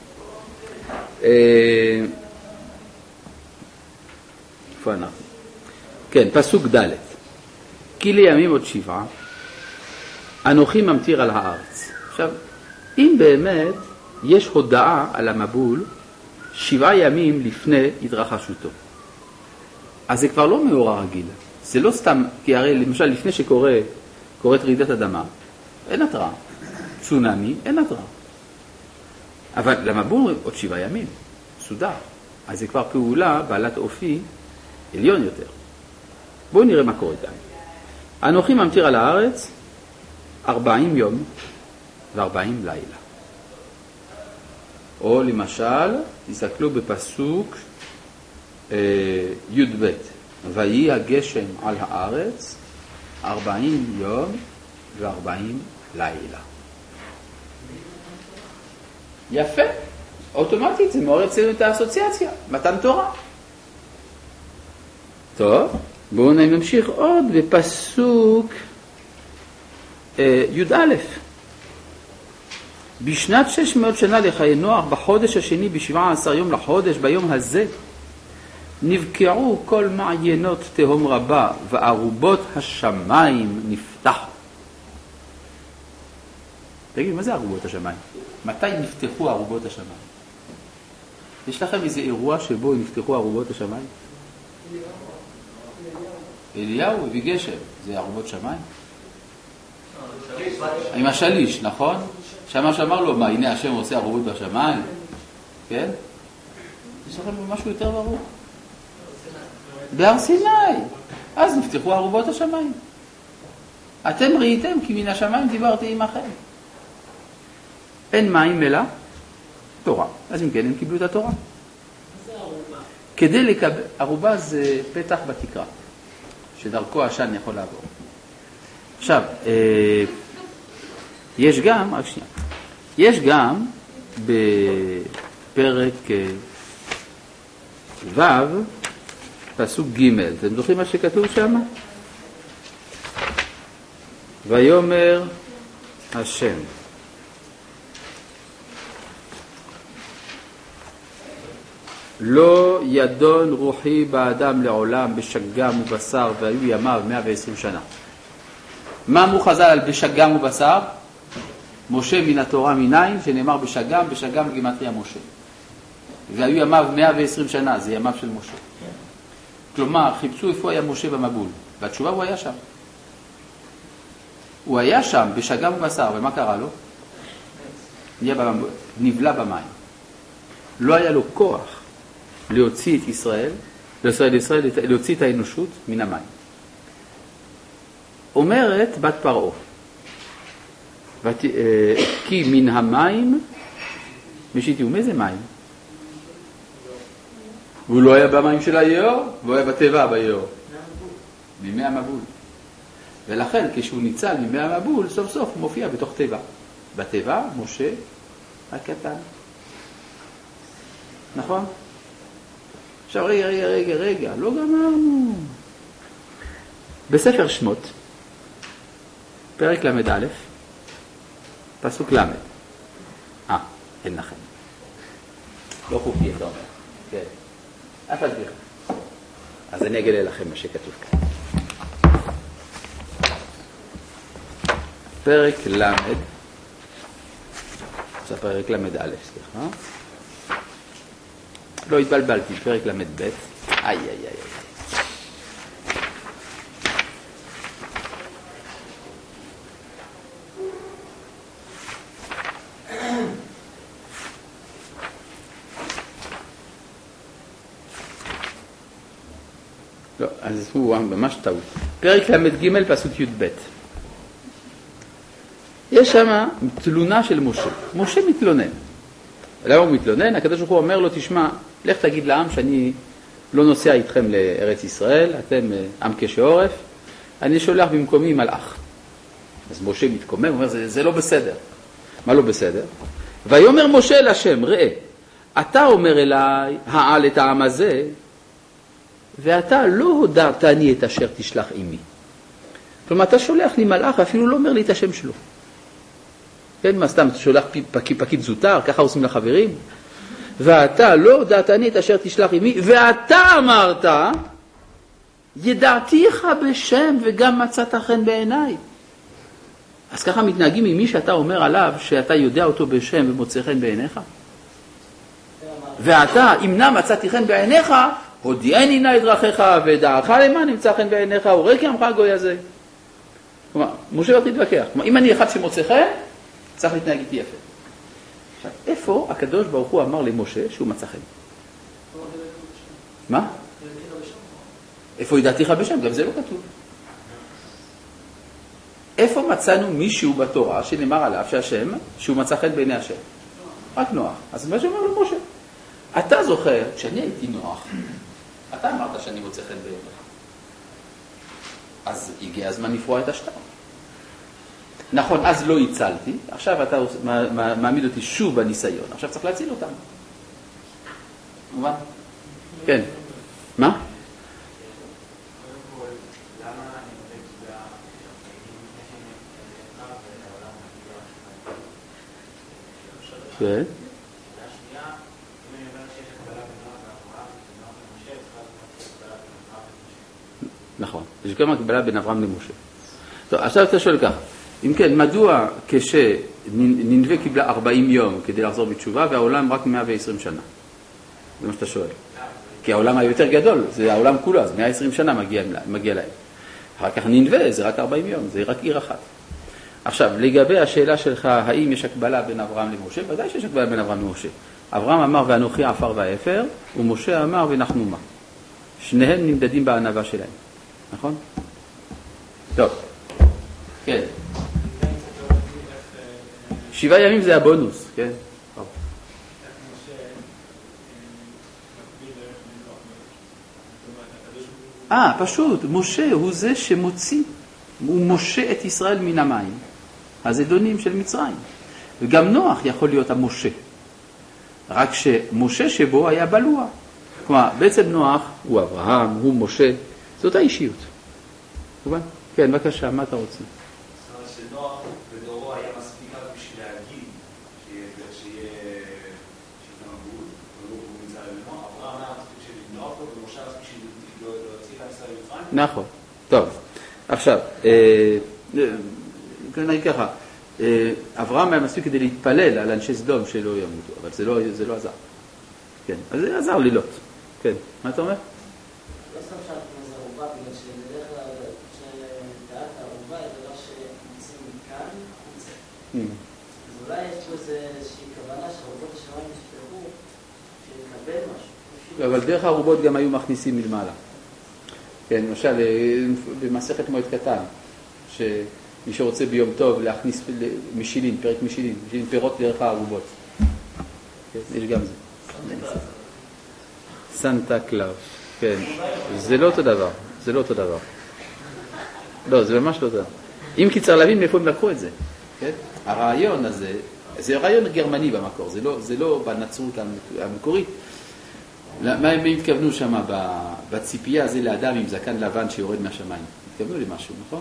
איפה אנחנו? כן, פסוק ד' כי לימים עוד 7, אנוכי ממטיר על הארץ. עכשיו, אם באמת יש הודעה על המבול 7 ימים לפני התרחשותו, אז זה כבר לא מאורע רגיל. זה לא סתם, כי הרי למשל לפני שקורית רעידת אדמה, אין התראה. צונמי, אין התראה. אבל למבול עוד 7 ימים, סודר. אז זה כבר פעולה בעלת אופי עליון יותר. בואו נראה מה קורה כאן. אנוכי ממטיר על הארץ 40 יום ו40 לילה. או למשל, תסתכלו בפסוק י"ב, ויהי הגשם על הארץ 40 יום ו40 לילה. יפה, אוטומטית זה מעורר אצלנו את האסוציאציה, מתן תורה. טוב, בואו נמשיך עוד בפסוק י"א. בשנת 600 שנה לחיי נוח, בחודש השני ב17 יום לחודש, ביום הזה, נבקעו כל מעיינות תהום רבה, וארובות השמיים נפתחו. תגיד, מה זה ארובות השמיים? מתי נפתחו ארובות השמיים? יש לכם איזה אירוע שבו נפתחו ארובות השמיים? אליהו הביא גשם, זה ארובות שמיים? עם השליש, נכון? שמה שאמר לו, מה, הנה השם עושה ארובות בשמיים? כן? יש לכם משהו יותר ברור? בהר סיני. אז נפתחו ארובות השמיים. אתם ראיתם כי מן השמיים דיברתי עמכם. אין מים אלא תורה. אז אם כן, הם קיבלו את התורה. זה ערובה. כדי לקבל, ערובה זה פתח בתקרה, שדרכו השן יכול לעבור. עכשיו, יש גם, רק שנייה, יש גם בפרק ו' פסוק ג', אתם זוכרים מה שכתוב שם? ויאמר השם. לא ידון רוחי באדם לעולם בשגם ובשר, והיו ימיו 120 שנה. מה אמרו חז"ל על בשגם ובשר? משה מן התורה מניין, שנאמר בשגם, בשגם גימטריה משה. והיו ימיו 120 שנה, זה ימיו של משה. כלומר, חיפשו איפה היה משה במבול, והתשובה הוא היה שם. הוא היה שם בשגם ובשר, ומה קרה לו? נבלע במים. לא היה לו כוח להוציא את ישראל, להוציא את האנושות מן המים. אומרת בת פרעה, כי מן המים משיתיהו. מאיזה מים? הוא לא היה במים של היאור, והוא היה בטבע ביאור. מימי המבול. ולכן כשהוא ניצל מימי המבול, סוף סוף הוא מופיע בתוך טבע. בטבע משה הקטן. נכון? עכשיו רגע, לא גמרנו. בספר שמות, פרק למד א', פסוק למד. אין לכם. לא חוקי, אתה אומר. כן. אף על פי. אז אני אגלה לכם מה שכתוב כאן. פרק למד, זה פרק למד א', סליחה. לא התבלבלתי, פרק למד ב'. לא, אז הוא ממש טעות. פרק ל"ג פסוק י"ב. יש שם תלונה של משה. משה מתלונן. למה הוא מתלונן? הקדוש ברוך הוא אומר לו, תשמע, לך תגיד לעם שאני לא נוסע איתכם לארץ ישראל, אתם עם קשה עורף, אני שולח במקומי מלאך. אז משה מתקומם, הוא אומר, זה לא בסדר. מה לא בסדר? ויאמר משה אל השם, ראה, אתה אומר אליי, העל את העם הזה, ואתה לא הודעתני את אשר תשלח עמי. כלומר, אתה שולח לי מלאך, אפילו לא אומר לי את השם שלו. כן, מה סתם, אתה שולח פקיד זוטר, ככה עושים לחברים? ואתה לא הודעתני את אשר תשלח עמי, ואתה אמרת, ידעתיך בשם וגם מצאת חן בעיניי. אז ככה מתנהגים עם מי שאתה אומר עליו, שאתה יודע אותו בשם ומוצא חן בעיניך? ואתה, אם נא מצאתי חן בעיניך, הודיעני נא את דרכיך ודעך למה נמצא חן בעיניך, הורג עמך הגוי הזה. כלומר, משה לא תתווכח. כלומר, אם אני אחד שמוצא חן, צריך להתנהג איתי יפה. עכשיו, איפה הקדוש ברוך הוא אמר למשה שהוא מצא חן? מה? איפה ידעתיך בשם? גם זה לא כתוב. איפה מצאנו מישהו בתורה שנאמר עליו שהשם, שהוא מצא חן בעיני השם? רק נוח. אז מה שאומר לו משה? אתה זוכר, כשאני הייתי נוח, אתה אמרת שאני מוצא חן בעיניך. אז הגיע הזמן לפרוע את השטר. נכון, אז לא הצלתי, עכשיו אתה מעמיד אותי שוב בניסיון, עכשיו צריך להציל אותם. מובן? כן. מה? כן. נכון, יש גם הקבלה בין אברהם למשה. טוב, עכשיו אתה שואל ככה, אם כן, מדוע כשנינווה קיבלה 40 יום כדי לחזור בתשובה והעולם רק 120 שנה? זה מה שאתה שואל. כי העולם היה יותר גדול, זה העולם כולו, אז 120 שנה מגיע להם. אחר כך נינווה, זה רק 40 יום, זה רק עיר אחת. עכשיו, לגבי השאלה שלך, האם יש הקבלה בין אברהם למשה? ודאי שיש הקבלה בין אברהם למשה. אברהם אמר ואנוכי עפר ואפר, ומשה אמר ונחנומה. שניהם נמדדים בענווה שלהם. נכון? טוב. כן. 7 ימים זה הבונוס, כן? פשוט, משה הוא זה שמוציא, הוא משה את ישראל מן המים, הזדונים של מצרים. וגם נוח יכול להיות המשה. רק שמשה שבו היה בלוע. כלומר, בעצם נוח הוא אברהם, הוא משה, זאת האישיות. כן, בבקשה, מה אתה רוצה? זאת אומרת שנוח בדורו היה מספיק רק בשביל להגיד שיהיה נבול, ולא הוא נמצא לנוח, אברהם היה מספיק בשביל לנוח לו, ומשה מספיק בשביל להוציא את ישראל מצרים. נכון, טוב. עכשיו, נגיד ככה, אברהם היה מספיק כדי להתפלל על אנשי סדום שלא ימותו, אבל זה לא עזר. כן, אז זה עזר לילות. כן, מה אתה אומר? לא סתם שאלת מה זה ערובה, בגלל שבדרך כלל שדעת הערובה היא דבר שמוצאים מכאן חוצה. אז אולי יש פה איזושהי כוונה שערובות השמיים ישפרו, שיקבל משהו. אבל דרך הערובות גם היו מכניסים מלמעלה. כן, למשל, במסכת מועד קטן, שמי שרוצה ביום טוב להכניס משילין, פרק משילין פירות דרך הערובות. כן, יש גם זה. סנטה קלאוס, כן. זה לא אותו דבר, זה לא אותו דבר. לא, זה ממש לא אותו דבר. אם כי צריך להבין מאיפה הם לקחו את זה. כן? הרעיון הזה, זה רעיון גרמני במקור, זה לא בנצרות המקורית. מה הם התכוונו שם בציפייה? זה לאדם עם זקן לבן שיורד מהשמיים. התכוונו למשהו, נכון?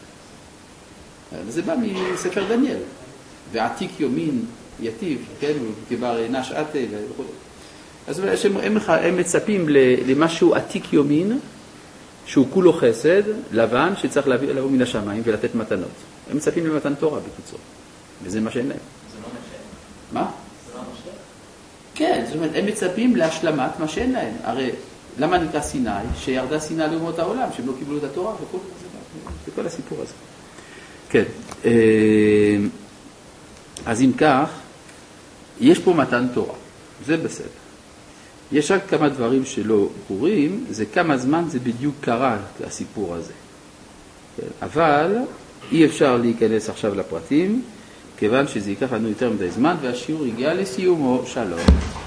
זה בא מספר דניאל. ועתיק יומין יטיב, כן? וכבר נש עתה וכו'. אז הם מצפים למשהו עתיק יומין, שהוא כולו חסד, לבן, שצריך לבוא מן השמיים ולתת מתנות. הם מצפים למתן תורה בקיצור. וזה מה שאין להם. זה לא משה? מה? זה לא משה? כן, זאת אומרת, הם מצפים להשלמת מה שאין להם. הרי, למה נקרא סיני? שירדה סיני לאומות העולם, שהם לא קיבלו את התורה וכל זה. וכל הסיפור הזה. כן. אז אם כך, יש פה מתן תורה. זה בסדר. יש רק כמה דברים שלא ברורים, זה כמה זמן זה בדיוק קרה, הסיפור הזה. אבל אי אפשר להיכנס עכשיו לפרטים, כיוון שזה ייקח לנו יותר מדי זמן, והשיעור הגיע לסיומו. שלום.